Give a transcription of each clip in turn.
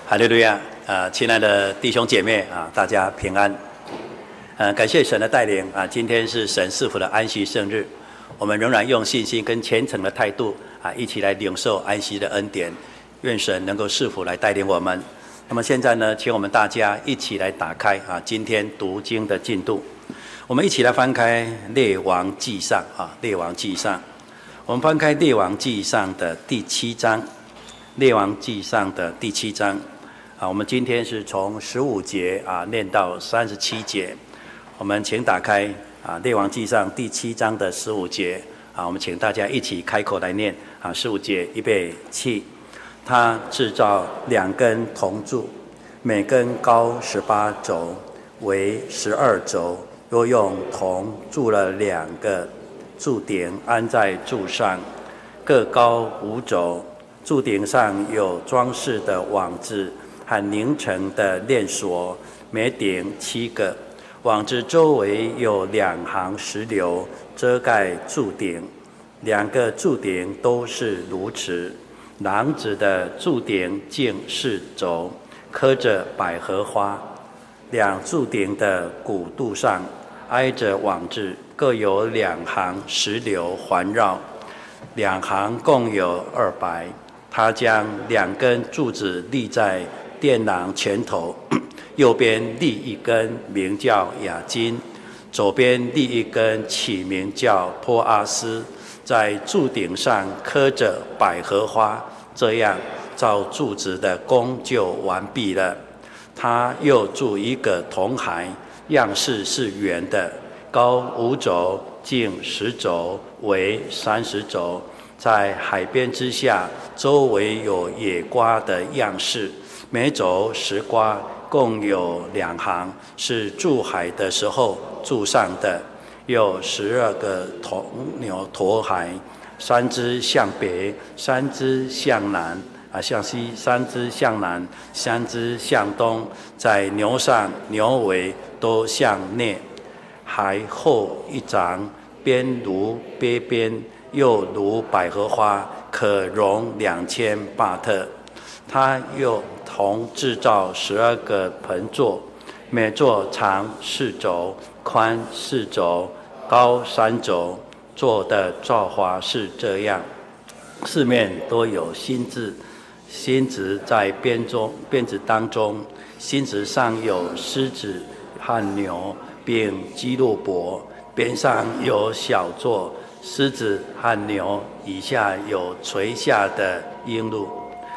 哈利路亚！亲爱的弟兄姐妹大家平安。感谢神的带领今天是神赐福的安息圣日，我们仍然用信心跟虔诚的态度一起来领受安息的恩典。愿神能够赐福来带领我们。那么现在呢，请我们大家一起来打开今天读经的进度。我们一起来翻开列王纪上列王纪上，我们翻开列王纪上的第7章，列王纪上的第7章我们今天是从15节念到37节。我们请打开列王纪上第7章的15节我们请大家一起开口来念15节，预备起。他制造2根铜柱，每根高18肘，为12肘，又用铜铸了2个柱顶，安在柱上，各高5肘。柱顶上有装饰的网子和拧成的链锁，每顶7个。网子周围有2行石榴遮盖柱顶，2个柱顶都是如此。廊子的柱顶径4肘，刻着百合花。2柱顶的骨肚上挨着网子，各有2行石榴环绕，2行共有200。他将2根柱子立在殿廊前头，右边立1根，名叫雅金；左边立1根，起名叫波阿斯。在柱顶上刻着百合花，这样造柱子的工就完毕了。他又铸1个铜海，样式是圆的，高5肘，径10肘，为30肘。在海边之下，周围有野瓜的样式，每肘10瓜，共有2行，是筑海的时候筑上的。有12个铜牛驼海，3只向北，3只向南向西，3只向南，3只向东。在牛上牛尾都向内，海厚1丈，边如鳖边，又如百合花，可容2000巴特。他又铜制造12个盆座，每座长4肘，宽4肘，高3肘。座的造法是这样：4面都有心字，心子在边子当中，心子上有狮子和牛，并基路伯，边上有小座。狮子和牛以下有垂下的鹰鹿。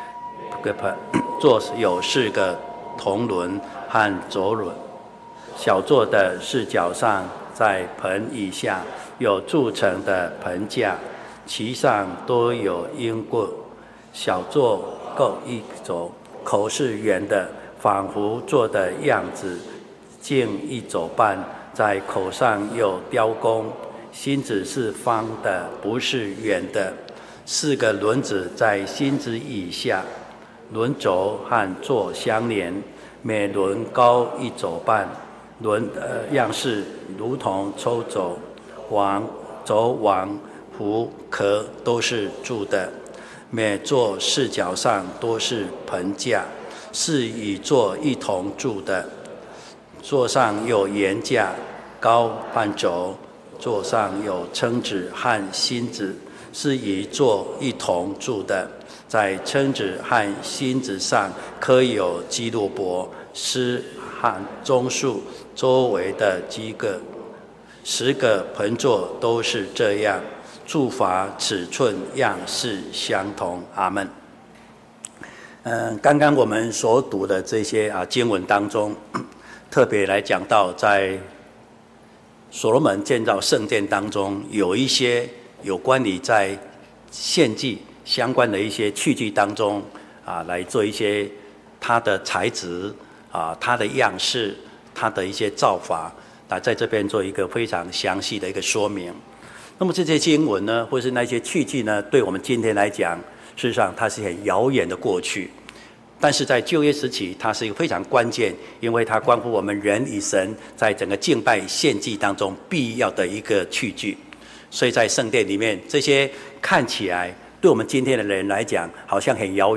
座有4个铜轮和轴轮，小座的4角上，在盆以下有铸成的盆架，其上都有鹰棍。小座各1肘，口是圆的，仿佛做的样子，径1肘半，在口上有雕工。心子是方的，不是圆的。4个轮子在心子以下，轮轴和座相连，每轮高1肘半。轮的样式如同抽轴，轴网壶壳都是铸的。每座4角上都是盆架，是以座一同铸的。座上有檐架，高半肘。座上有蛏子和心子，是以座一同铸的。在蛏子和心子上刻有基路伯、狮和棕树周围的几个。10个盆座都是这样，铸法尺寸样式相同。阿们。刚刚我们所读的这些经文当中，特别来讲到在所罗门建造圣殿当中，有一些有关于在献祭相关的一些器具当中来做一些它的材质它的样式，它的一些造法在这边做一个非常详细的一个说明。那么这些经文呢，或是那些器具呢，对我们今天来讲，事实上它是很遥远的过去。但是在旧约时期，它是一个非常关键，因为它关乎我们人与神在整个敬拜献祭当中必要的一个器具。所以在圣殿里面，这些看起来对我们今天的人来讲好像很遥远，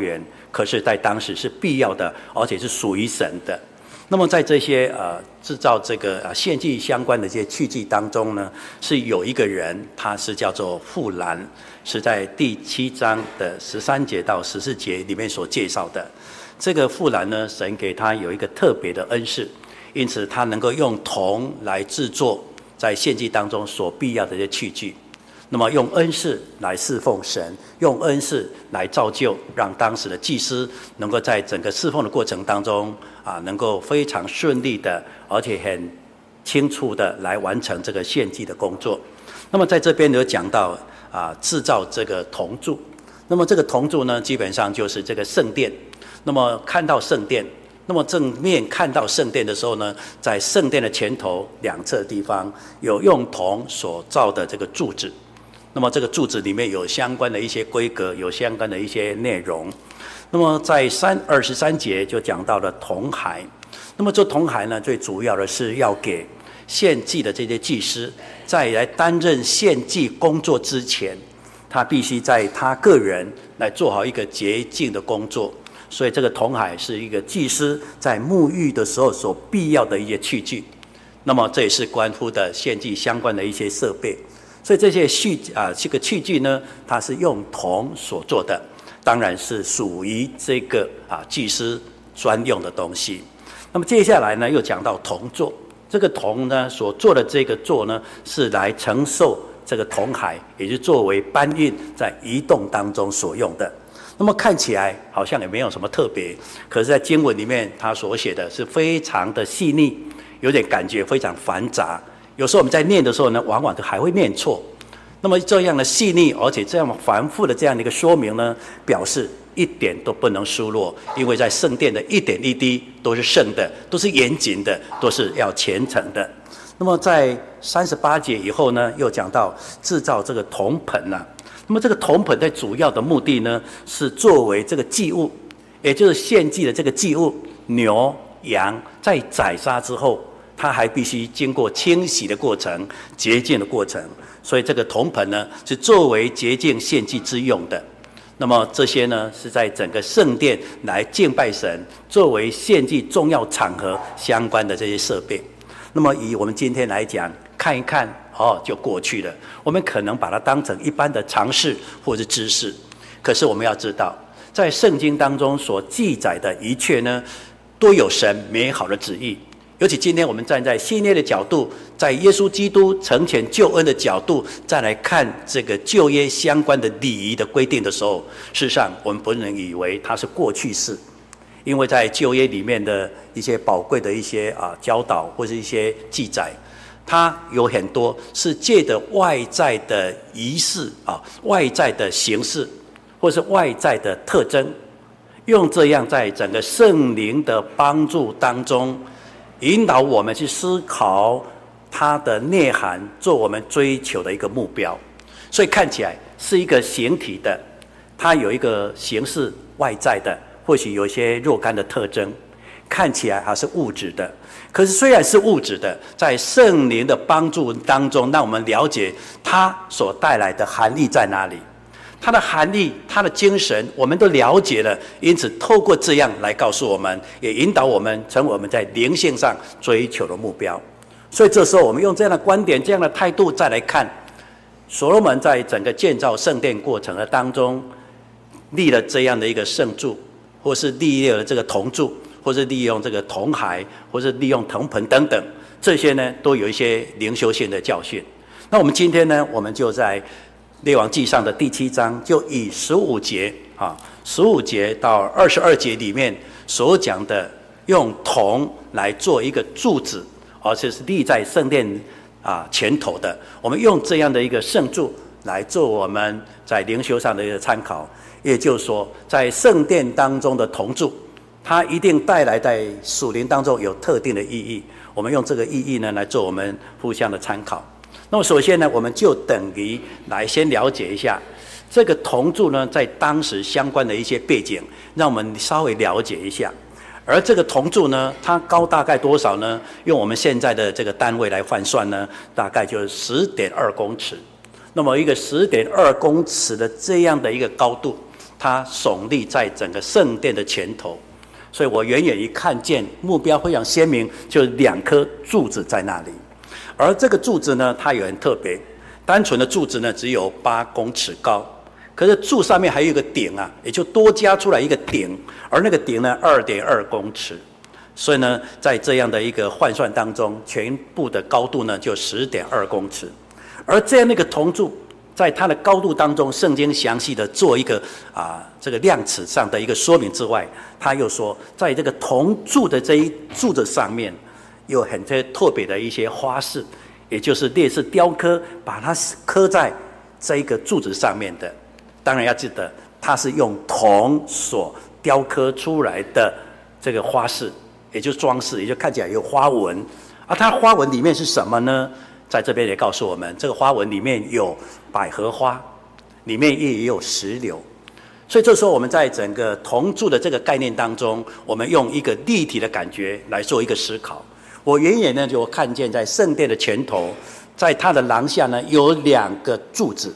可是在当时是必要的，而且是属于神的。那么在这些制造这个献祭相关的这些器具当中呢，是有一个人，他是叫做富兰，是在第7章的13节到14节里面所介绍的。这个富兰呢，神给他有一个特别的恩赐，因此他能够用铜来制作在献祭当中所必要的这些器具。那么用恩赐来侍奉神，用恩赐来造就，让当时的祭司能够在整个侍奉的过程当中能够非常顺利的，而且很清楚的来完成这个献祭的工作。那么在这边有讲到制造这个铜柱，那么这个铜柱呢，基本上就是这个圣殿。那么看到圣殿，那么正面看到圣殿的时候呢，在圣殿的前头两侧的地方有用铜所造的这个柱子。那么这个柱子里面有相关的一些规格，有相关的一些内容。那么在23节就讲到了铜骸。那么这铜骸呢，最主要的是要给献祭的这些祭司，在来担任献祭工作之前，他必须在他个人来做好一个洁净的工作。所以这个铜骸是一个祭司在沐浴的时候所必要的一些器具。那么这也是关乎的献祭相关的一些设备。所以这些这个器具呢，它是用铜所做的，当然是属于这个祭司专用的东西。那么接下来呢，又讲到铜座。这个铜呢所做的这个座呢，是来承受这个铜骸，也就是作为搬运在移动当中所用的。那么看起来好像也没有什么特别，可是在经文里面他所写的是非常的细腻，有点感觉非常繁杂。有时候我们在念的时候呢，往往都还会念错。那么这样的细腻，而且这样繁复的这样的一个说明呢，表示一点都不能疏落，因为在圣殿的一点一滴都是圣的，都是严谨的，都是要虔诚的。那么在38节以后呢，又讲到制造这个铜盆那么这个铜盆在主要的目的呢，是作为这个祭物，也就是献祭的这个祭物，牛羊在宰杀之后，它还必须经过清洗的过程、洁净的过程，所以这个铜盆呢是作为洁净献祭之用的。那么这些呢是在整个圣殿来敬拜神，作为献祭重要场合相关的这些设备。那么以我们今天来讲，看一看就过去了，我们可能把它当成一般的常识或是知识。可是我们要知道，在圣经当中所记载的一切呢，都有神美好的旨意。尤其今天我们站在新约的角度，在耶稣基督成全救恩的角度，再来看这个旧约相关的礼仪的规定的时候，事实上我们不能以为它是过去式，因为在旧约里面的一些宝贵的一些教导或是一些记载，它有很多是借着外在的仪式外在的形式或是外在的特征，用这样在整个圣灵的帮助当中，引导我们去思考它的内涵，做我们追求的一个目标。所以看起来是一个形体的，它有一个形式外在的，或许有一些若干的特征，看起来还是物质的。可是虽然是物质的，在圣灵的帮助当中，让我们了解它所带来的含义在哪里。它的含义，它的精神，我们都了解了，因此透过这样来告诉我们，也引导我们成为我们在灵性上追求的目标。所以这时候我们用这样的观点、这样的态度再来看，所罗门在整个建造圣殿过程的当中，立了这样的一个圣柱，或是立了这个铜柱，或是利用这个铜骸，或是利用铜盆等等，这些呢都有一些灵修性的教训。那我们今天呢，我们就在列王纪上的第7章，就以15节到22节里面所讲的，用铜来做一个柱子，而且是立在圣殿前头的。我们用这样的一个圣柱来做我们在灵修上的一个参考。也就是说，在圣殿当中的铜柱，它一定带来在属灵当中有特定的意义。我们用这个意义呢来做我们互相的参考。那么首先呢，我们就等于来先了解一下这个铜柱呢在当时相关的一些背景，让我们稍微了解一下。而这个铜柱呢，它高大概多少呢？用我们现在的这个单位来换算呢，大概就是10.2公尺。那么一个10.2公尺的这样的一个高度， 它耸立在整个圣殿的前头，所以我远远一看见目标非常鲜明，就2颗柱子在那里。而这个柱子呢，它也很特别，单纯的柱子呢只有8公尺高，可是柱上面还有一个顶啊，也就多加出来一个顶，而那个顶呢2.2公尺。所以呢，在这样的一个换算当中，全部的高度呢就10.2公尺。而这样的一个铜柱，在它的高度当中，圣经详细的做一个这个量尺上的一个说明之外，他又说，在这个铜柱的这一柱子上面，有很特别的一些花式，也就是类似雕刻，把它刻在这一个柱子上面的。当然要记得，它是用铜所雕刻出来的这个花式，也就是装饰，也就看起来有花纹。而它花纹里面是什么呢？在这边也告诉我们，这个花纹里面有百合花，里面也有石榴。所以这时候我们在整个铜柱的这个概念当中，我们用一个立体的感觉来做一个思考。我远远呢就看见在圣殿的前头，在它的廊下呢有2个柱子，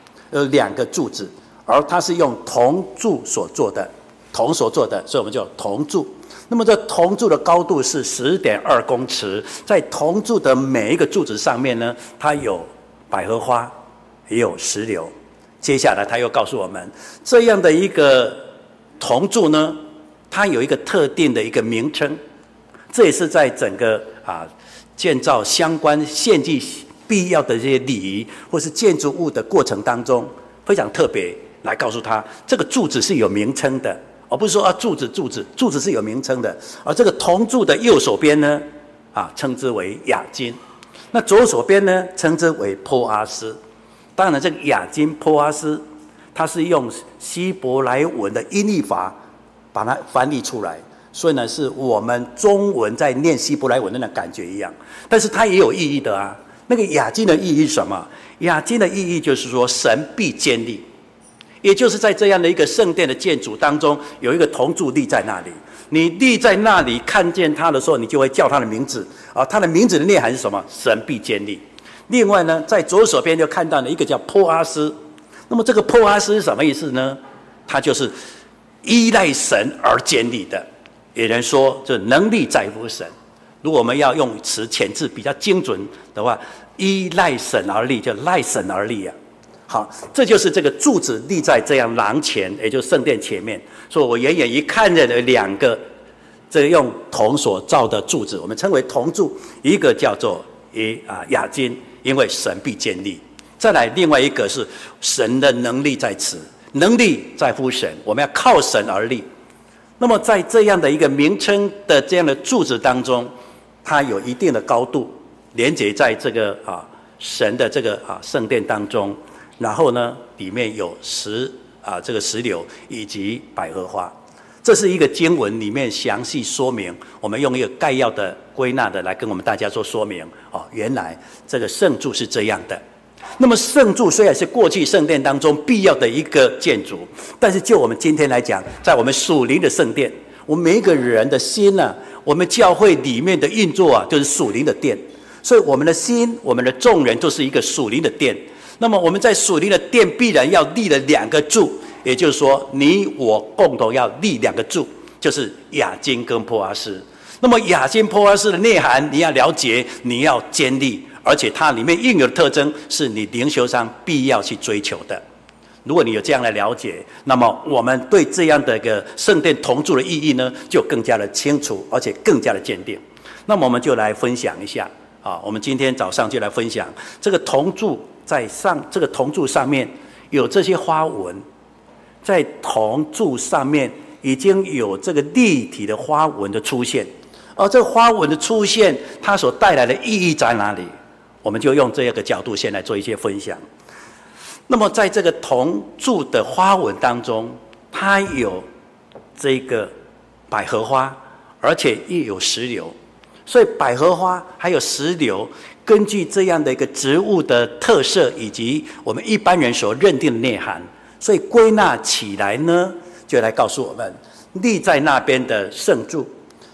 而它是用铜柱所做的，铜所做的，所以我们叫铜柱。那么这铜柱的高度是10.2公尺，在铜柱的每一个柱子上面呢，它有百合花，也有石榴。接下来他又告诉我们，这样的一个铜柱呢，它有一个特定的一个名称，这也是在整个建造相关献祭必要的这些礼仪或是建筑物的过程当中，非常特别来告诉他，这个柱子是有名称的。而不是说柱子是有名称的，而这个铜柱的右手边呢，称之为亚金，那左手边呢，称之为波阿斯。当然，这个亚金、波阿斯，它是用希伯来文的音译法把它翻译出来，所以呢，是我们中文在念希伯来文的那感觉一样，但是它也有意义的啊。那个亚金的意义是什么？亚金的意义就是说，神必坚立。也就是在这样的一个圣殿的建筑当中，有一个铜柱立在那里。你立在那里看见它的时候，你就会叫它的名字它的名字的内涵是什么？神必坚立。另外呢，在左手边就看到了一个叫波阿斯。那么这个波阿斯是什么意思呢？它就是依赖神而坚立的。有人说，这能力在乎神。如果我们要用词遣字比较精准的话，依赖神而立，就赖神而立啊。好，这就是这个柱子立在这样廊前，也就是圣殿前面。所以我远远一看见了2个这个用铜所造的柱子，我们称为铜柱，一个叫做亚金，因为神必坚立。再来另外一个是神的能力在此，能力在乎神，我们要靠神而立。那么在这样的一个名称的这样的柱子当中，它有一定的高度，连接在这个神的这个圣殿当中。然后呢，里面有这个石榴以及百合花，这是一个经文里面详细说明。我们用一个概要的归纳的来跟我们大家做说明原来这个圣柱是这样的。那么圣柱虽然是过去圣殿当中必要的一个建筑，但是就我们今天来讲，在我们属灵的圣殿，我们每一个人的心我们教会里面的运作就是属灵的殿，所以我们的心，我们的众人都是一个属灵的殿。那么我们在属灵的殿必然要立了2个柱，也就是说你我共同要立2个柱，就是亚金跟波阿斯。那么亚金波阿斯的内涵你要了解，你要坚立，而且它里面应有的特征是你灵修上必要去追求的。如果你有这样的了解，那么我们对这样的一个圣殿铜柱的意义呢，就更加的清楚，而且更加的坚定。那么我们就来分享一下我们今天早上就来分享这个铜柱。在这个铜柱上面有这些花纹，在铜柱上面已经有这个立体的花纹的出现，而这个花纹的出现，它所带来的意义在哪里？我们就用这个角度先来做一些分享。那么在这个铜柱的花纹当中，它有这个百合花，而且又有石榴，所以百合花还有石榴，根据这样的一个植物的特色以及我们一般人所认定的内涵，所以归纳起来呢，就来告诉我们立在那边的圣柱，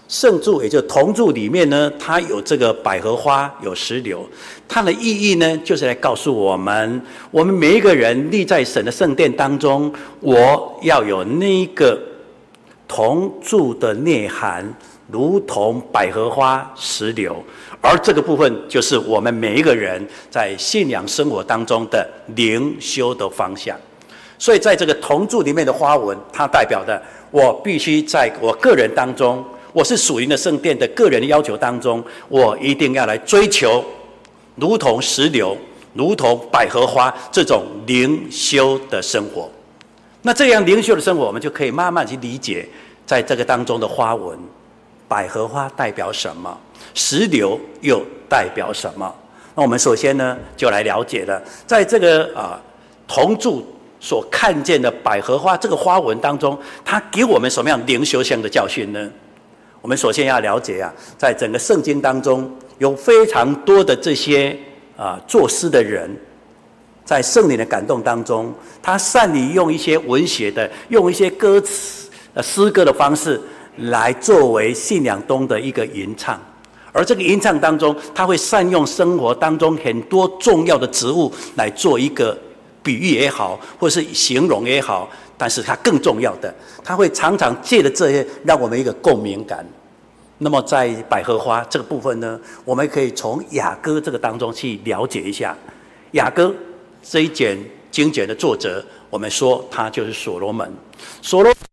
圣柱也就是铜柱里面呢，它有这个百合花，有石榴，它的意义呢，就是来告诉我们，我们每一个人立在神的圣殿当中，我要有那个铜柱的内涵，如同百合花、石榴，而这个部分就是我们每一个人在信仰生活当中的灵修的方向。所以在这个铜柱里面的花纹，它代表的我必须在我个人当中，我是属灵的圣殿的个人的要求当中，我一定要来追求如同石榴、如同百合花这种灵修的生活。那这样灵修的生活，我们就可以慢慢去理解在这个当中的花纹，百合花代表什么，石榴又代表什么。那我们首先呢，就来了解了在这个铜柱所看见的百合花这个花纹当中，它给我们什么样灵修性的教训呢？我们首先要了解在整个圣经当中，有非常多的这些作诗的人，在圣灵的感动当中，他善于用一些文学的，用一些歌词、诗歌的方式来作为信仰中的一个吟唱。而这个吟唱当中，他会善用生活当中很多重要的植物来做一个比喻也好，或是形容也好，但是它更重要的，它会常常借着这些让我们一个共鸣感。那么在百合花这个部分呢，我们可以从雅歌这个当中去了解一下。雅歌这一卷经卷的作者，我们说他就是所罗门。所罗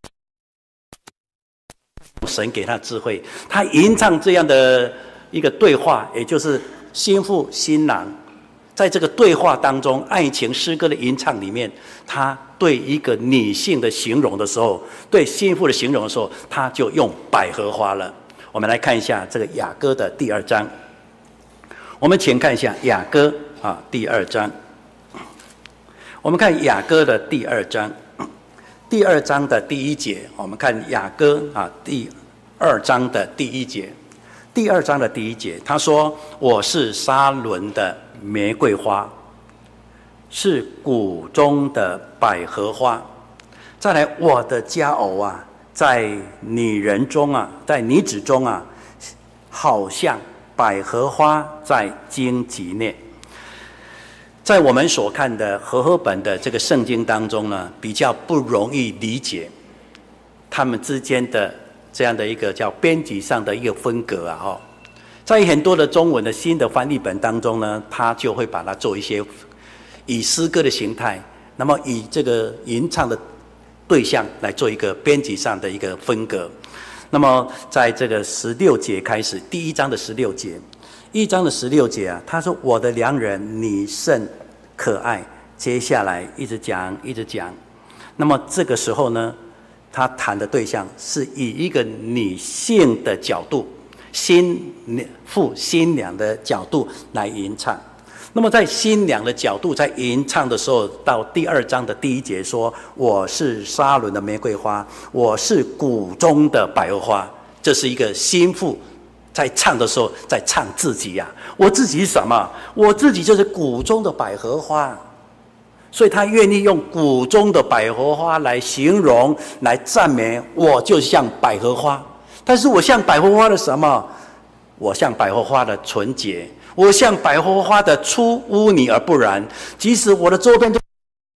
门神给他智慧，他吟唱这样的一个对话，也就是新妇新郎在这个对话当中，爱情诗歌的吟唱里面，他对一个女性的形容的时候，对新妇的形容的时候，他就用百合花了。我们来看一下这个雅歌的第2章。我们请看一下雅歌第2章。我们看雅歌的第2章，第2章的第1节。我们看雅歌第2章的第1节。第2章的第1节，他说：“我是沙伦的玫瑰花，是谷中的百合花。”再来，我的佳偶在女人中在女子中好像百合花在荆棘内。在我们所看的和合本的这个圣经当中呢，比较不容易理解他们之间的这样的一个叫编辑上的一个分隔在很多的中文的新的翻译本当中呢，他就会把它做一些以诗歌的形态，那么以这个吟唱的对象来做一个编辑上的一个分隔。那么在这个16节开始，第1章的16节，1章的16节他说：“我的良人，你甚可爱。”接下来一直讲。那么这个时候呢，他谈的对象是以一个女性的角度，新妇新娘的角度来吟唱。那么在新娘的角度在吟唱的时候，到第2章的第1节说：“我是沙伦的玫瑰花，我是谷中的百合花。”这是一个新妇在唱的时候在唱自己我自己是什么？我自己就是谷中的百合花。所以他愿意用谷中的百合花来形容，来赞美我，就像百合花。但是我像百合花的什么？我像百合花的纯洁，我像百合花的出污泥而不染。即使我的周边都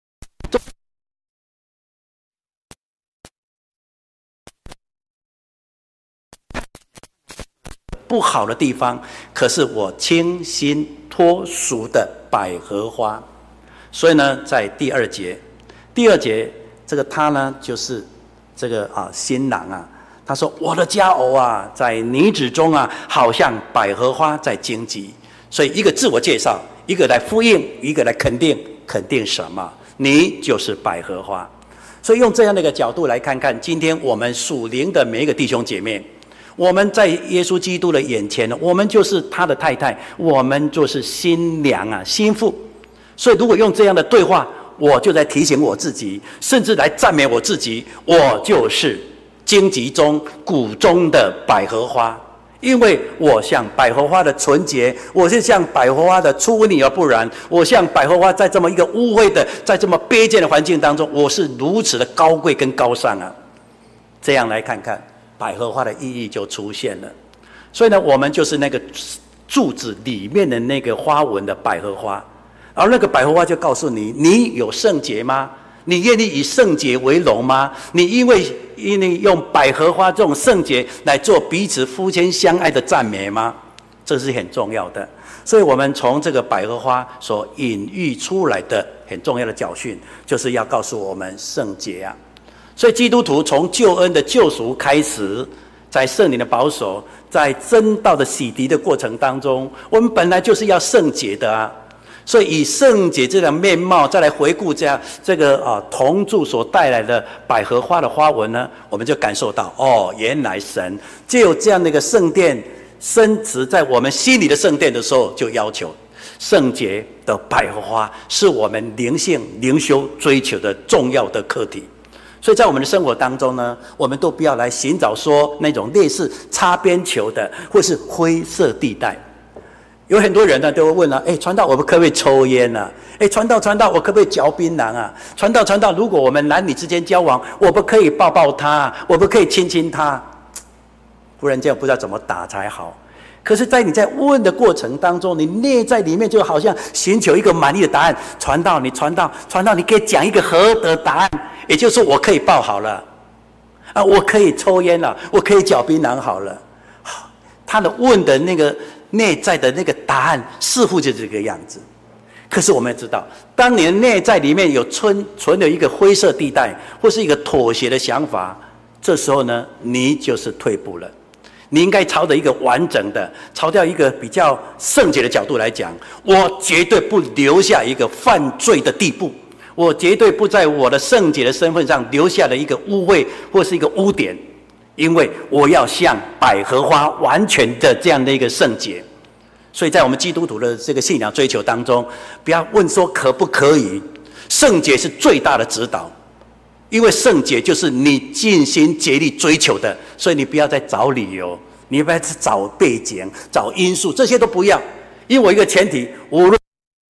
不好的地方，可是我清新脱俗的百合花。所以呢，在第2节，这个他呢，就是这个新郎他说：“我的佳偶在女子中好像百合花在荆棘。”所以一个自我介绍，一个来呼应，一个来肯定什么？你就是百合花。所以用这样的一个角度来看看，今天我们属灵的每一个弟兄姐妹，我们在耶稣基督的眼前，我们就是他的太太，我们就是新娘新妇。所以如果用这样的对话，我就在提醒我自己，甚至来赞美我自己，我就是荆棘中谷中的百合花。因为我像百合花的纯洁，我是像百合花的出污泥而不染，我像百合花在这么一个污秽的，在这么卑贱的环境当中，我是如此的高贵跟高尚这样来看看， 百合花的意义就出现了。所以呢，我们就是那个柱子里面的那个花纹的百合花，而那个百合花就告诉你：你有圣洁吗？你愿意以圣洁为荣吗？你因为用百合花这种圣洁来做彼此夫妻相爱的赞美吗？这是很重要的。所以我们从这个百合花所隐喻出来的很重要的教训，就是要告诉我们圣洁啊。所以基督徒从救恩的救赎开始，在圣灵的保守，在真道的洗涤的过程当中，我们本来就是要圣洁的啊。所以以圣洁这样面貌再来回顾这个铜柱所带来的百合花的花纹呢，我们就感受到原来神就有这样的一个圣殿深植在我们心里的圣殿的时候，就要求圣洁的百合花是我们灵性灵修追求的重要的课题。所以在我们的生活当中呢，我们都不要来寻找说那种类似擦边球的或是灰色地带。有很多人呢都会问啊，传道我们可不可以抽烟啊？传道我可不可以嚼槟榔啊？传道，如果我们男女之间交往，我不可以抱抱他，我不可以亲亲他？忽然间不知道怎么打才好。可是在你在问的过程当中，你内在里面就好像寻求一个满意的答案。传道，你可以讲一个合的答案，也就是说我可以抱好了啊，我可以抽烟了，我可以嚼槟榔好了。他的问的那个内在的那个答案似乎就是这个样子。可是我们要知道，当你的内在里面有存有一个灰色地带，或是一个妥协的想法，这时候呢，你就是退步了。你应该朝着一个完整的，朝掉一个比较圣洁的角度来讲，我绝对不留下一个犯罪的地步，我绝对不在我的圣洁的身份上留下了一个污秽或是一个污点，因为我要像百合花完全的这样的一个圣洁。所以在我们基督徒的这个信仰追求当中，不要问说可不可以，圣洁是最大的指导。因为圣洁就是你尽心竭力追求的，所以你不要再找理由，你不要再找背景、找因素，这些都不要。因为我一个前提，无论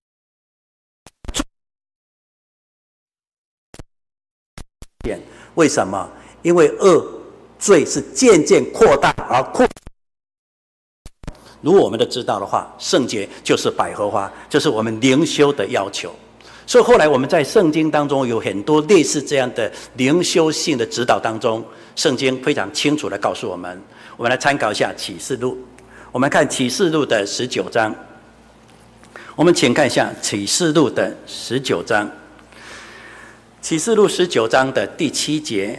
为什么？因为恶罪是渐渐扩大而扩。如果我们都知道的话，圣洁就是百合花，就是我们灵修的要求。所以后来我们在圣经当中有很多类似这样的灵修性的指导当中，圣经非常清楚地告诉我们。我们来参考一下启示录，我们看启示录的19章。我们请看一下启示录的19章。启示录19章的第7节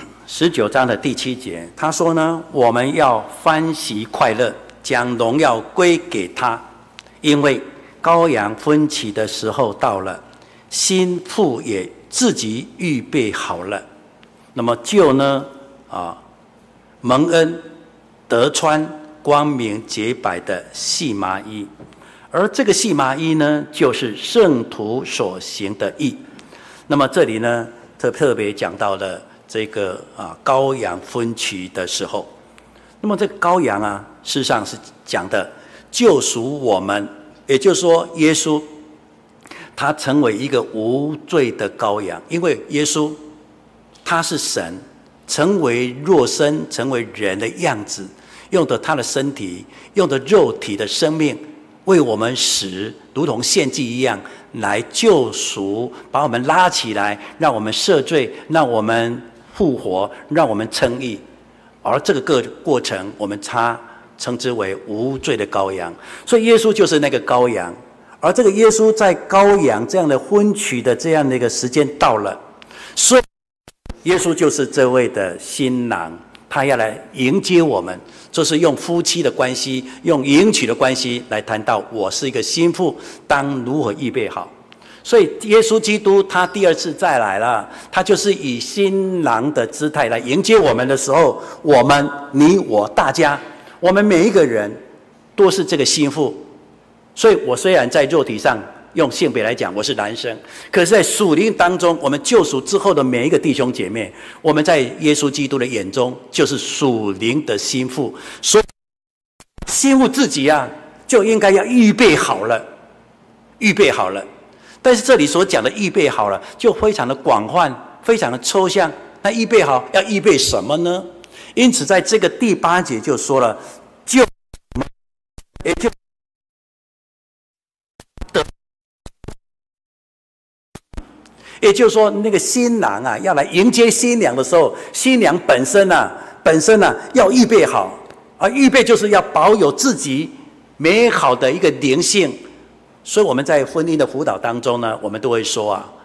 ，19章的第7节，他说呢，我们要欢喜快乐，将荣耀归给他，因为羔羊婚期的时候到了，新妇也自己预备好了。那么就呢蒙恩得穿光明洁白的细麻衣，而这个细麻衣呢，就是圣徒所行的义。那么这里呢，特别讲到了这个羔羊婚期的时候。那么这个羔羊啊，事实上是讲的救赎我们，也就是说耶稣他成为一个无罪的羔羊，因为耶稣他是神，成为肉身，成为人的样子，用的他的身体，用的肉体的生命为我们死，如同献祭一样来救赎，把我们拉起来，让我们赦罪，让我们复活，让我们称义。而这个过程我们称之为无罪的羔羊。所以耶稣就是那个羔羊，而这个耶稣在羔羊这样的婚娶的这样的一个时间到了，所以耶稣就是这位的新郎，他要来迎接我们，就是用夫妻的关系，用迎娶的关系来谈到我是一个新妇，当如何预备好。所以耶稣基督他第二次再来了，他就是以新郎的姿态来迎接我们的时候，我们你我大家，我们每一个人都是这个新妇。所以我虽然在肉体上用性别来讲我是男生，可是在属灵当中，我们救赎之后的每一个弟兄姐妹，我们在耶稣基督的眼中就是属灵的新妇。所以新妇自己啊就应该要预备好了，预备好了。但是这里所讲的预备好了就非常的广泛，非常的抽象。那预备好要预备什么呢？ 因此在这个第8节就说了，就也就也就是说，那个新郎啊，要来迎接新娘的时候，新娘本身要预备好，而预备就是要保有自己美好的一个灵性。所以我们在婚姻的辅导当中呢，我们都会说啊，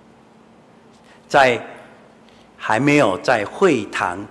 在还没有在会堂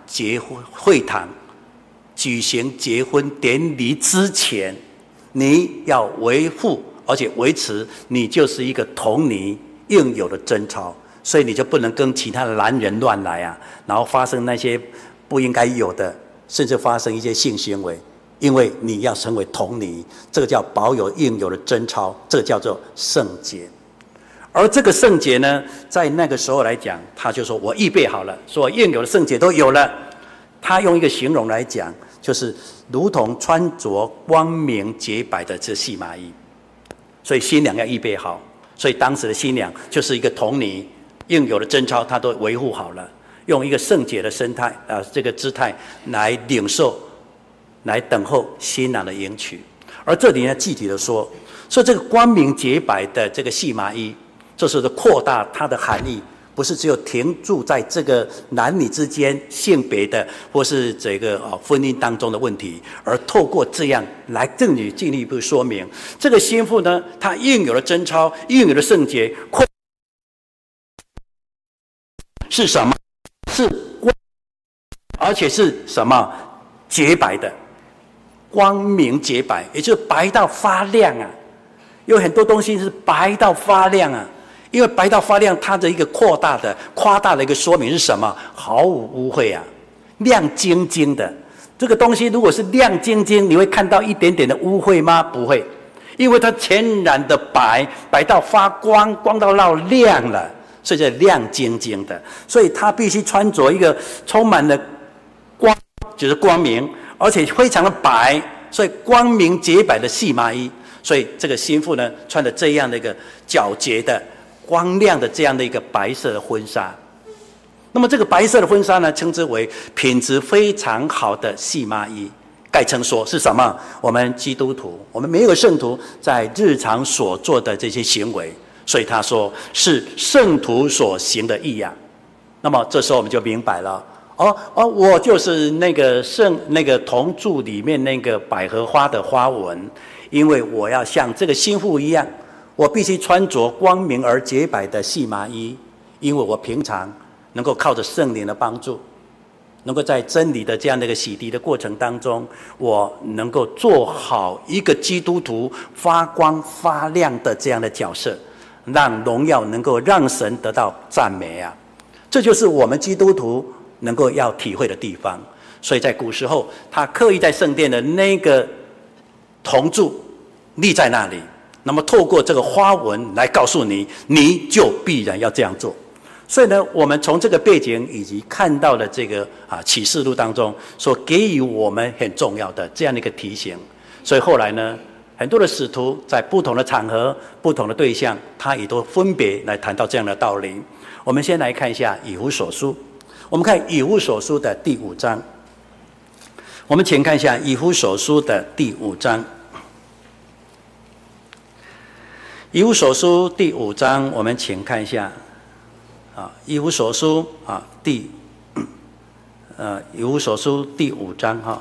举行结婚典礼之前，你要维护而且维持你就是一个童女应有的贞操，所以你就不能跟其他的男人乱来啊，然后发生那些不应该有的，甚至发生一些性行为，因为你要成为童女，这个叫保有应有的贞操，这个叫做圣洁。而这个圣洁呢，在那个时候来讲，他就说我预备好了，所有应有的圣洁都有了。他用一个形容来讲，就是如同穿着光明洁白的这细麻衣，所以新娘要预备好。所以当时的新娘就是一个童女，应有的贞操她都维护好了，用一个圣洁的身态这个姿态来领受，来等候新郎的迎娶。而这里呢，具体的说，所以这个光明洁白的这个细麻衣，这是扩大它的含义，不是只有停驻在这个男女之间性别的或是这个婚姻当中的问题，而透过这样来更进一步说明，这个新妇呢，她应有的贞操、应有的圣洁，是什么？是光，而且是什么？洁白的，光明洁白，也就是白到发亮啊！有很多东西是白到发亮啊！因为白到发亮，它的一个夸大的一个说明是什么？毫无污秽啊，亮晶晶的。这个东西如果是亮晶晶，你会看到一点点的污秽吗？不会，因为它全然的白，白到发光，光到闹亮了，所以叫亮晶晶的。所以它必须穿着一个充满了光，就是光明，而且非常的白，所以光明洁白的细麻衣。所以这个新妇呢，穿着这样的一个皎洁的、光亮的这样的一个白色的婚纱。那么这个白色的婚纱呢，称之为品质非常好的细麻衣，概称说是什么？我们基督徒，我们每一个圣徒在日常所做的这些行为，所以他说是圣徒所行的义啊。那么这时候我们就明白了，我就是那个铜柱里面那个百合花的花纹，因为我要像这个新妇一样，我必须穿着光明而洁白的细麻衣，因为我平常能够靠着圣灵的帮助，能够在真理的这样的一个洗涤的过程当中，我能够做好一个基督徒发光发亮的这样的角色，让荣耀能够让神得到赞美啊！这就是我们基督徒能够要体会的地方。所以在古时候，他刻意在圣殿的那个铜柱立在那里，那么透过这个花纹来告诉你，你就必然要这样做。所以呢，我们从这个背景以及看到的这个启示录当中所给予我们很重要的这样的一个提醒。所以后来呢，很多的使徒在不同的场合、不同的对象，他也都分别来谈到这样的道理。我们先来看一下以弗所书，我们看以弗所书的第5章。我们请看一下以弗所书的第5章。以弗所书第5章，我们请看一下以弗所书以弗所书第5章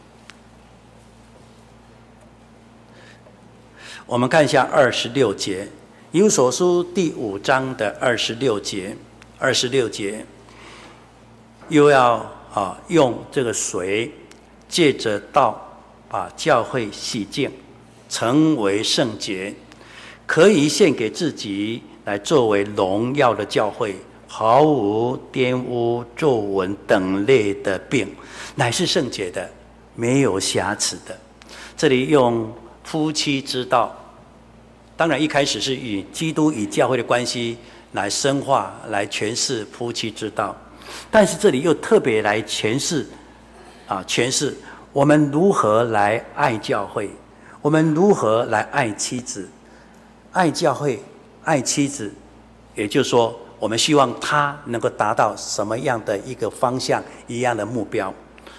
我们看一下26节，以弗所书第5章的26节，又要用这个水借着道把教会洗净，成为圣洁，可以献给自己，来作为荣耀的教会，毫无玷污、皱纹等类的病，乃是圣洁的，没有瑕疵的。这里用夫妻之道，当然一开始是以基督与教会的关系来深化、来诠释夫妻之道，但是这里又特别来诠释我们如何来爱教会，我们如何来爱妻子，爱教会、爱妻子，也就是说，我们希望他能够达到什么样的一个方向、一样的目标。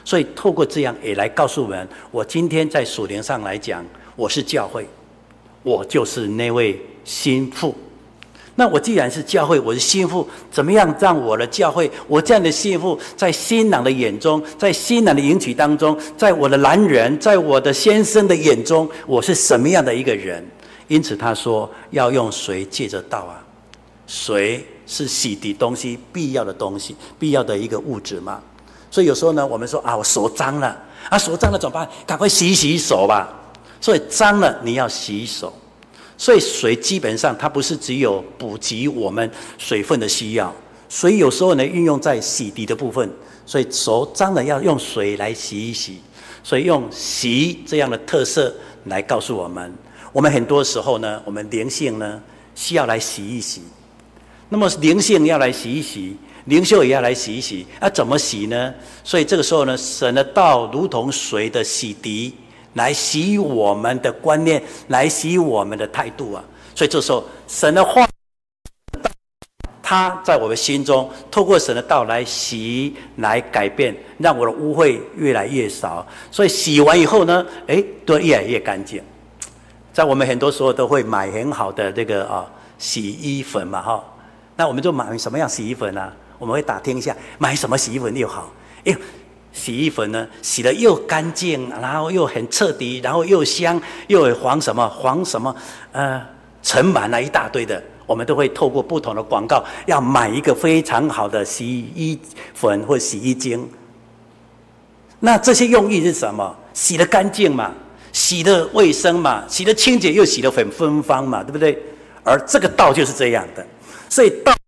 所以透过这样也来告诉我们，我今天在属灵上来讲，我是教会，我就是那位心腹。那我既然是教会，我是心腹，怎么样让我的教会，我这样的心腹，在新郎的眼中，在新郎的迎娶当中，在我的男人，在我的先生的眼中，我是什么样的一个人？因此他说要用水借着道啊，水是洗涤东西必要的东西，必要的一个物质嘛。所以有时候呢，我们说啊，我手脏了啊，手脏了怎么办？赶快洗一洗手吧。所以脏了你要洗手。所以水基本上它不是只有补给我们水分的需要，水有时候呢运用在洗涤的部分，所以手脏了要用水来洗一洗。所以用洗这样的特色来告诉我们，我们很多时候呢，我们灵性呢需要来洗一洗。那么灵性要来洗一洗，灵修也要来洗一洗，怎么洗呢？所以这个时候呢，神的道如同水的洗涤，来洗我们的观念，来洗我们的态度啊！所以这时候，神的话，它在我们心中，透过神的道来洗，来改变，让我的污秽越来越少。所以洗完以后呢，都越来越干净。在我们很多时候都会买很好的这个洗衣粉嘛，哈。那我们就买什么样洗衣粉啊？我们会打听一下，买什么洗衣粉又好？洗衣粉呢，洗得又干净，然后又很彻底，然后又香，又有黄什么，尘螨啊一大堆的，我们都会透过不同的广告，要买一个非常好的洗衣粉或洗衣精。那这些用意是什么？洗得干净嘛，洗得卫生嘛，洗得清洁又洗得很芬芳嘛，对不对？而这个道就是这样的，所以道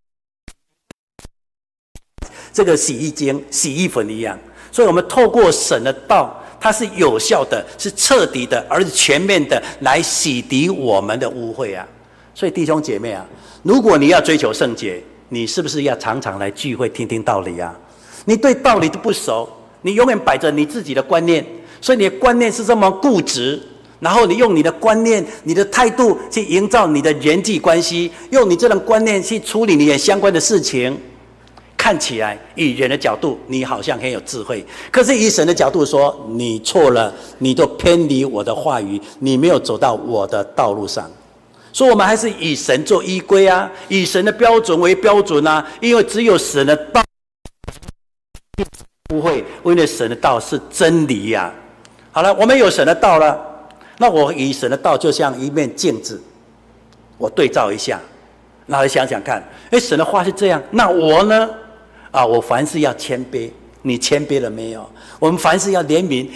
这个洗衣精、洗衣粉一样。所以我们透过神的道，它是有效的，是彻底的，而是全面的来洗涤我们的污秽啊！所以弟兄姐妹啊，如果你要追求圣洁，你是不是要常常来聚会听听道理啊？你对道理都不熟，你永远摆着你自己的观念，所以你的观念是这么固执，然后你用你的观念、你的态度去营造你的人际关系，用你这种观念去处理你相关的事情。看起来以人的角度你好像很有智慧，可是以神的角度说，你错了，你都偏离我的话语，你没有走到我的道路上。所以我们还是以神做依归啊，以神的标准为标准啊，因为只有神的道不会，因为神的道是真理啊。好了，我们有神的道了，那我以神的道就像一面镜子，我对照一下，然后想想看，神的话是这样，那我呢？我凡事要谦卑，你谦卑了没有？我们凡事要怜悯，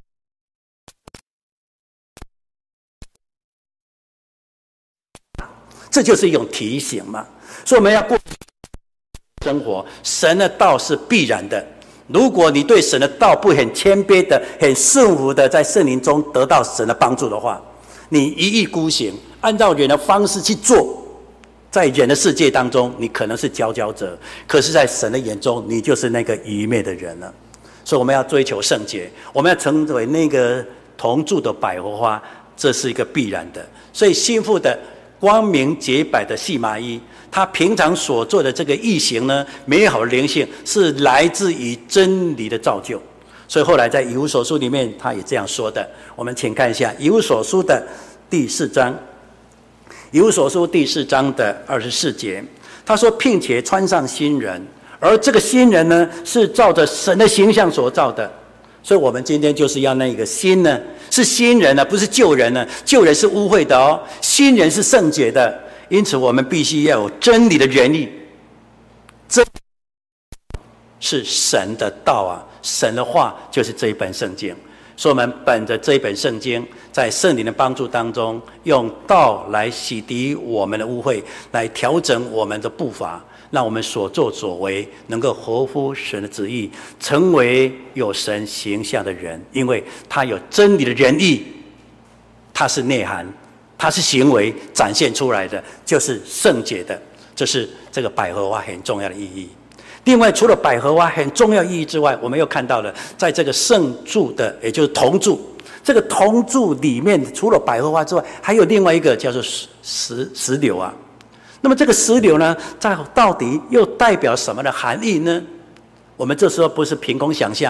这就是一种提醒嘛。所以我们要过生活，神的道是必然的。如果你对神的道不很谦卑的、很顺服的，在圣灵中得到神的帮助的话，你一意孤行，按照人的方式去做。在人的世界当中，你可能是佼佼者，可是在神的眼中，你就是那个愚昧的人了。所以我们要追求圣洁，我们要成为那个同住的百合花，这是一个必然的。所以心腹的光明洁白的细麻衣，他平常所做的这个义行呢，美好的灵性是来自于真理的造就。所以后来在以弗所书里面，他也这样说的。我们请看一下以弗所书的第4章。以弗所书第4章的24节，他说：“并且穿上新人，而这个新人呢，是照着神的形象所造的。”所以，我们今天就是要那个新呢，是新人呢，不是旧人呢。旧人是污秽的哦，新人是圣洁的。因此，我们必须要有真理的仁义。真是神的道啊，神的话就是这一本圣经。所以我们本着这一本圣经，在圣灵的帮助当中，用道来洗涤我们的污秽，来调整我们的步伐，让我们所作所为能够合乎神的旨意，成为有神形象的人。因为他有真理的仁义，他是内涵，他是行为展现出来的，就是圣洁的。这是这个百合花很重要的意义。另外，除了百合花很重要意义之外，我们又看到了，在这个圣柱的，也就是铜柱，这个铜柱里面，除了百合花之外，还有另外一个叫做石榴啊。那么这个石榴呢，到底又代表什么的含义呢？我们这时候不是凭空想象，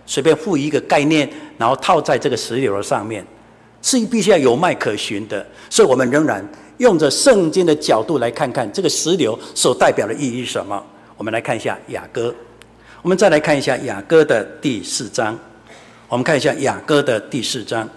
随便赋予一个概念，然后套在这个石榴的上面，是必须要有脉可循的。所以我们仍然用着圣经的角度来看看这个石榴所代表的意义是什么。我们来看一下雅歌，我们再来看一下雅歌的第4章。我们看一下雅歌的第4章，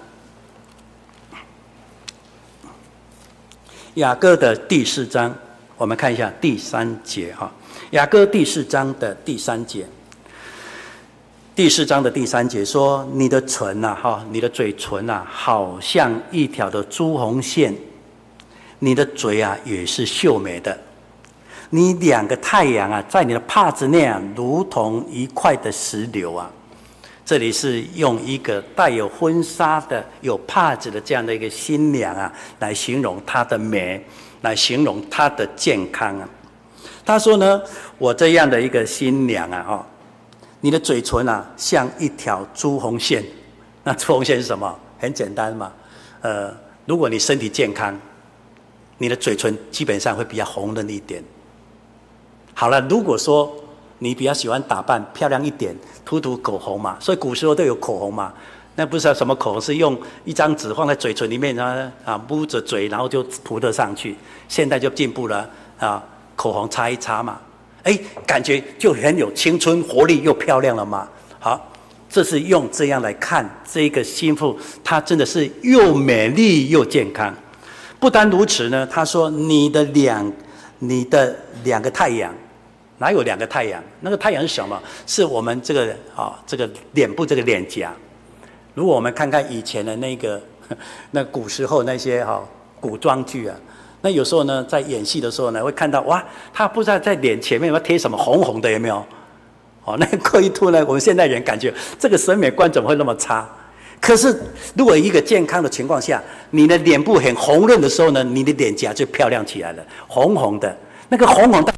雅歌的第4章，我们看一下第3节哈。雅歌第4章的第3节，第4章的第3节说：“你的唇啊，你的嘴唇啊，好像一条的朱红线，你的嘴啊也是秀美的。你2个太阳啊，在你的帕子内啊，如同一块的石榴啊。”这里是用一个带有婚纱的、有帕子的这样的一个新娘啊，来形容她的美，来形容她的健康啊。他说呢，我这样的一个新娘啊，你的嘴唇啊，像一条朱红线。那朱红线是什么？很简单嘛，如果你身体健康，你的嘴唇基本上会比较红润一点。好了，如果说你比较喜欢打扮漂亮一点，涂口红嘛，所以古时候都有口红嘛。那不知道什么口红是用一张纸放在嘴唇里面捂着嘴，然后就涂得上去。现在就进步了啊，口红擦一擦嘛，感觉就很有青春活力又漂亮了嘛。好，这是用这样来看这个心妇，她真的是又美丽又健康。不单如此呢，他说你的两个太阳。哪有2个太阳？那个太阳是什么？是我们这个脸部这个脸颊。如果我们看看以前的那古时候那些古装剧啊，那有时候呢在演戏的时候呢，会看到哇，他不知道在脸前面要贴什么红红的，有没有？那刻意涂呢，我们现代人感觉这个审美观怎么会那么差？可是如果一个健康的情况下，你的脸部很红润的时候呢，你的脸颊就漂亮起来了，红红的，那个红红的。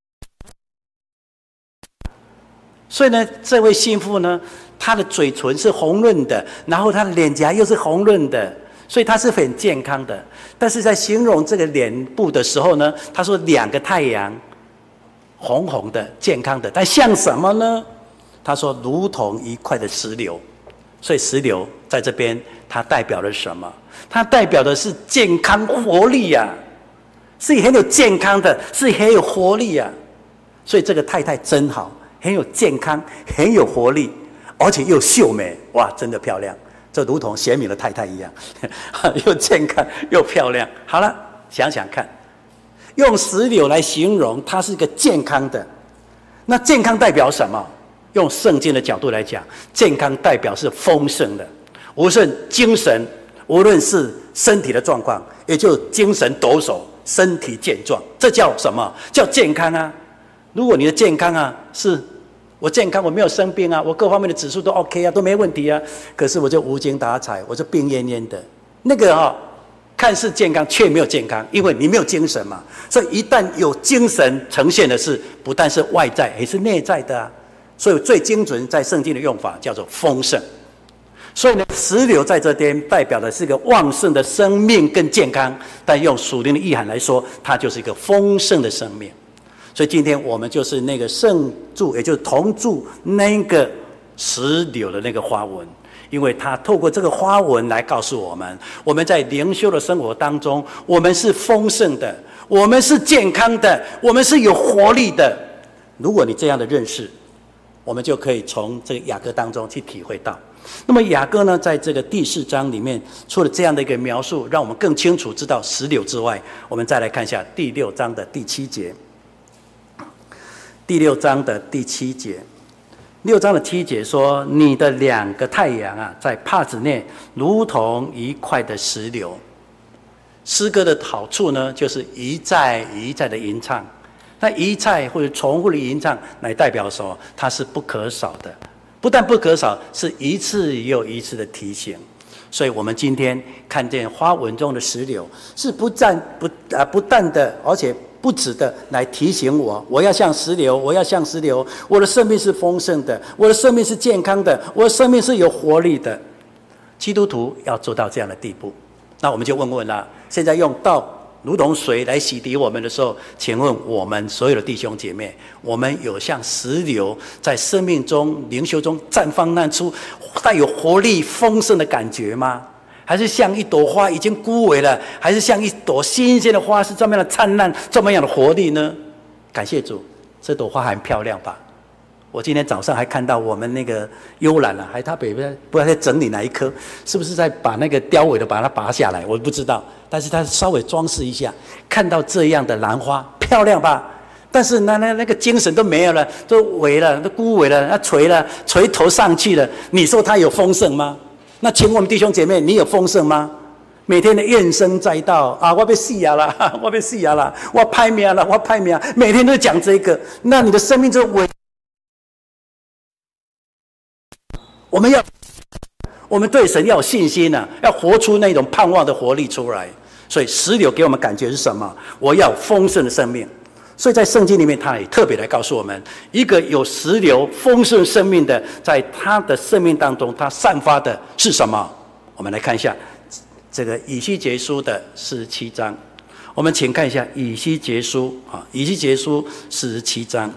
所以呢，这位新妇呢，她的嘴唇是红润的，然后她的脸颊又是红润的，所以她是很健康的。但是在形容这个脸部的时候呢，她说2个太阳，红红的、健康的，但像什么呢？她说如同一块的石榴。所以石榴在这边，它代表了什么？它代表的是健康活力啊，是很有健康的，是很有活力啊。所以这个太太真好。很有健康，很有活力，而且又秀美，哇，真的漂亮，这如同贤明的太太一样，又健康又漂亮。好了，想想看，用石榴来形容它是一个健康的，那健康代表什么？用圣经的角度来讲，健康代表是丰盛的，无论精神，无论是身体的状况，也就精神抖擞，身体健壮，这叫什么？叫健康啊。如果你的健康啊，是我健康，我没有生病啊，我各方面的指数都 OK 啊，都没问题啊，可是我就无精打采，我就病恹恹的，那个看似健康却没有健康，因为你没有精神嘛。所以一旦有精神呈现的是，不但是外在，也是内在的啊。所以最精准在圣经的用法叫做丰盛。所以呢，石榴在这边代表的是一个旺盛的生命跟健康，但用属灵的意涵来说，它就是一个丰盛的生命。所以今天我们就是那个圣柱，也就是铜柱那个石榴的那个花纹，因为它透过这个花纹来告诉我们，我们在灵修的生活当中，我们是丰盛的，我们是健康的，我们是有活力的。如果你这样的认识，我们就可以从这个雅歌当中去体会到。那么雅歌呢，在这个第4章里面，除了这样的一个描述，让我们更清楚知道石榴之外，我们再来看一下第6章的第7节。第6章的第7节，6章的7节说：“你的2个太阳啊，在帕子内，如同一块的石榴。”诗歌的好处呢，就是一再一再的吟唱。那一再或者重复的吟唱，来代表什么？它是不可少的。不但不可少，是一次又一次的提醒。所以我们今天看见花纹中的石榴，是不但的，而且不止的来提醒我要像石榴，我要像石榴，我的生命是丰盛的，我的生命是健康的，我的生命是有活力的。基督徒要做到这样的地步，那我们就问问了：现在用道如同水来洗涤我们的时候，请问我们所有的弟兄姐妹，我们有像石榴在生命中、灵修中绽放那出带有活力、丰盛的感觉吗？还是像一朵花已经枯萎了？还是像一朵新鲜的花是这么样的灿烂、这么样的活力呢？感谢主，这朵花很漂亮吧？我今天早上还看到我们那个幽兰啊，还他北边不知道在整理哪一棵，是不是在把那个凋萎的把它拔下来？我不知道，但是他稍微装饰一下，看到这样的兰花漂亮吧？但是那个精神都没有了，都萎了，都枯萎了，垂了，垂头丧气了。你说他有丰盛吗？那请问我们弟兄姐妹，你有丰盛吗？每天的怨声载道啊，我要死啊啦，我要死啊啦，我歹命啦，我歹命，每天都讲这个，那你的生命就萎。我们对神要有信心啊，要活出那种盼望的活力出来。所以石榴给我们感觉是什么？我要丰盛的生命。所以在圣经里面，他也特别来告诉我们，一个有石榴丰盛生命的，在他的生命当中，他散发的是什么？我们来看一下这个以西结书的47章。我们请看一下以西结书啊，以西结书47章。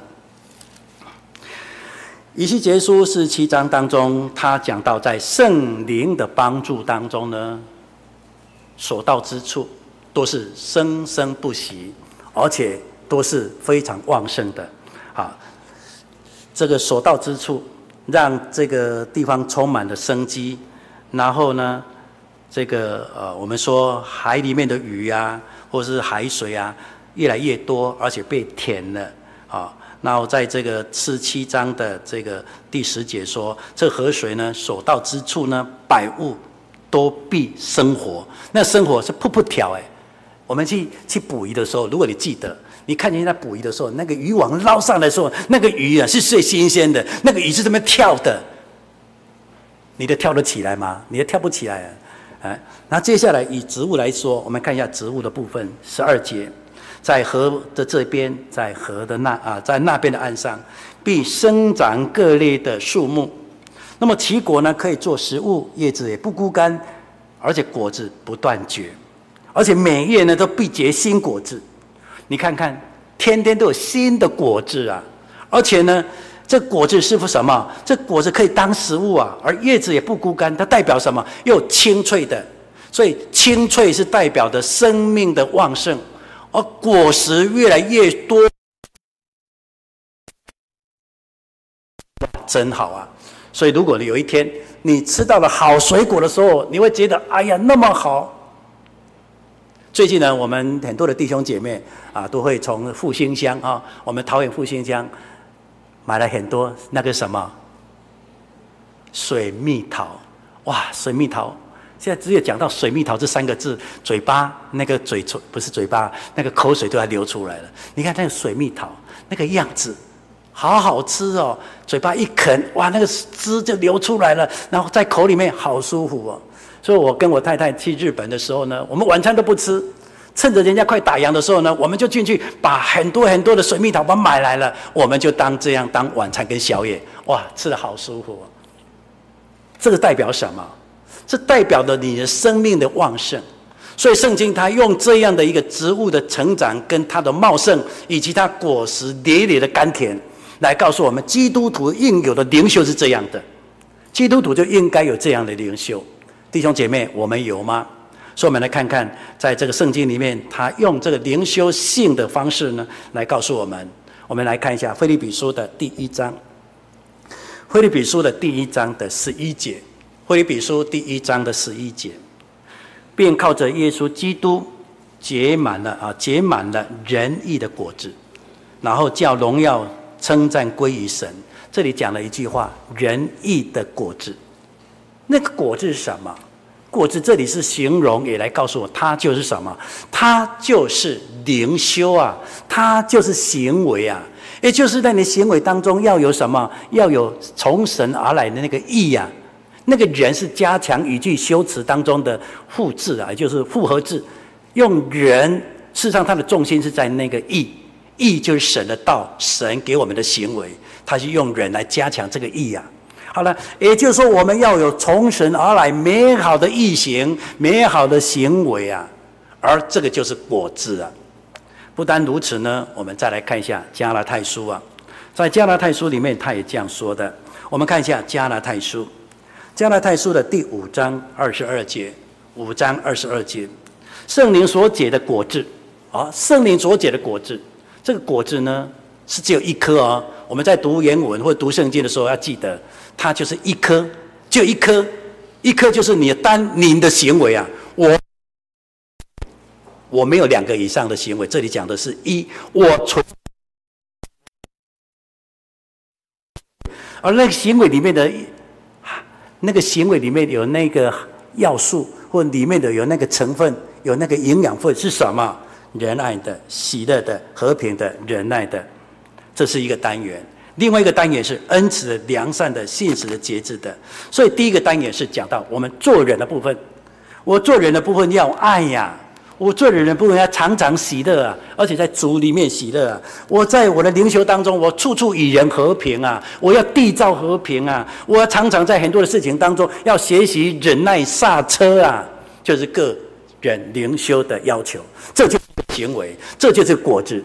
以西结书47章当中，他讲到在圣灵的帮助当中呢，所到之处都是生生不息，而且都是非常旺盛的。啊，这个所到之处，让这个地方充满了生机。然后呢，这个我们说海里面的鱼啊，或是海水啊，越来越多，而且被填了啊。然后在这个47章的这个第10节说，这河水呢所到之处呢，百物都必生活。那生活是噗噗跳我们去捕鱼的时候，如果你记得，你看见在捕鱼的时候，那个渔网捞上来的时候，那个鱼啊是最新鲜的，那个鱼是这么跳的。你的跳得起来吗？你的跳不起来啊。那接下来以植物来说，我们看一下植物的部分，12节。在河的这边，在河的在那边的岸上，必生长各类的树木。那么其果呢，可以做食物，叶子也不枯干，而且果子不断绝，而且每月呢都必结新果子。你看看，天天都有新的果子啊！而且呢，这果子是什么？这果子可以当食物啊，而叶子也不枯干，它代表什么？又青翠的，所以青翠是代表的生命的旺盛。而果实越来越多，真好啊！所以如果你有一天你吃到了好水果的时候，你会觉得哎呀那么好。最近呢，我们很多的弟兄姐妹啊，都会从复兴乡啊，我们桃园复兴乡买了很多那个什么水蜜桃，哇，水蜜桃。现在只有讲到水蜜桃这3个字，嘴巴那个不是嘴巴，那个口水都要流出来了。你看那个水蜜桃那个样子，好好吃哦！嘴巴一啃，哇，那个汁就流出来了，然后在口里面好舒服哦。所以我跟我太太去日本的时候呢，我们晚餐都不吃，趁着人家快打烊的时候呢，我们就进去把很多很多的水蜜桃把它买来了，我们就当晚餐跟宵夜，哇，吃得好舒服哦。这个代表什么？这代表了你的生命的旺盛。所以圣经它用这样的一个植物的成长跟它的茂盛，以及它果实累累的甘甜，来告诉我们基督徒应有的灵修是这样的。基督徒就应该有这样的灵修。弟兄姐妹，我们有吗？所以我们来看看在这个圣经里面，他用这个灵修性的方式呢，来告诉我们。我们来看一下腓立比书的第1章，腓立比书的第1章的11节。腓立比书第1章的11节，便靠着耶稣基督结满了仁义的果子，然后叫荣耀称赞归于神。这里讲了一句话，仁义的果子。那个果子是什么？果子这里是形容，也来告诉我它就是什么？它就是灵修啊，它就是行为啊，也就是在你行为当中要有什么？要有从神而来的那个义啊。那个人是加强语句修辞当中的复字啊，也就是复合字。用人，事实上它的重心是在那个义，义就是神的道，神给我们的行为，他是用人来加强这个义啊。好了，也就是说我们要有从神而来美好的义行、美好的行为啊， 而这个就是果子啊。不单如此呢，我们再来看一下加拉太书啊，在加拉太书里面他也这样说的。我们看一下加拉太书，加拉太书的第5章22节，5章22节，圣灵所结的果子啊，圣灵所结的果子，这个果子呢是只有一颗哦。我们在读原文或者读圣经的时候要记得，它就是一颗，就一颗，一颗就是你的行为啊。我没有2个以上的行为，这里讲的是一，而那个行为里面的有那个要素，或里面的有那个成分，有那个营养分是什么？仁爱的、喜乐的、和平的、忍耐的，这是一个单元。另外一个单元是恩慈的、良善的、信实的、节制的。所以第一个单元是讲到我们做人的部分，我做人的部分要爱呀。我做人的部分要常常喜乐啊，而且在主里面喜乐啊。我在我的灵修当中，我处处与人和平啊，我要缔造和平啊。我要常常在很多的事情当中要学习忍耐刹车啊，就是个人灵修的要求。这就是行为，这就是果子。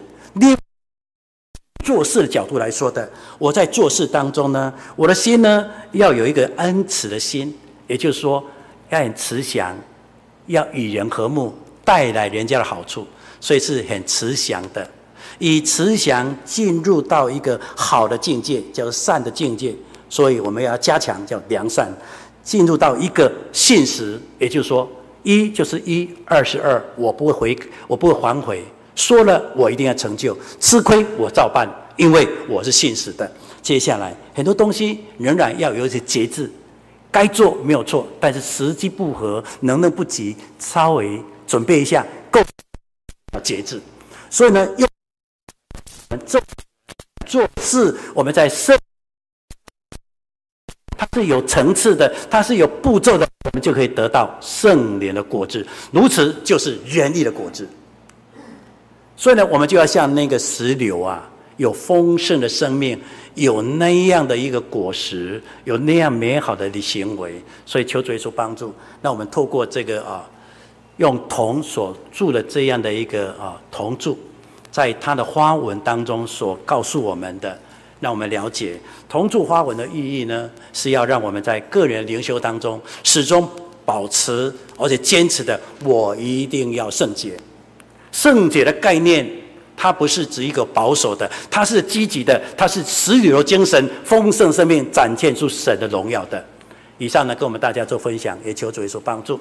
做事的角度来说的，我在做事当中呢，我的心呢要有一个恩慈的心，也就是说要很慈祥，要与人和睦，带来人家的好处，所以是很慈祥的。以慈祥进入到一个好的境界，叫善的境界，所以我们要加强叫良善，进入到一个信实，也就是说一就是一，二是二，我不会反悔，说了我一定要成就，吃亏我照办，因为我是信实的。接下来很多东西仍然要有一些节制，该做没有错，但是时机不合，能不及，稍微准备一下，够节制。所以呢，用我们做事，我们在它是有层次的，它是有步骤的，我们就可以得到圣灵的果子，如此就是仁义的果子。所以呢，我们就要像那个石榴啊，有丰盛的生命，有那样的一个果实，有那样美好的行为。所以求主耶稣帮助，那我们透过这个用铜所铸的这样的一个铜柱，在它的花纹当中所告诉我们的，让我们了解铜柱花纹的意义呢，是要让我们在个人灵修当中始终保持而且坚持的，我一定要圣洁。圣洁的概念，它不是指一个保守的，它是积极的，它是石榴精神、丰盛生命展现出神的荣耀的。以上呢，跟我们大家做分享，也求主耶稣帮助。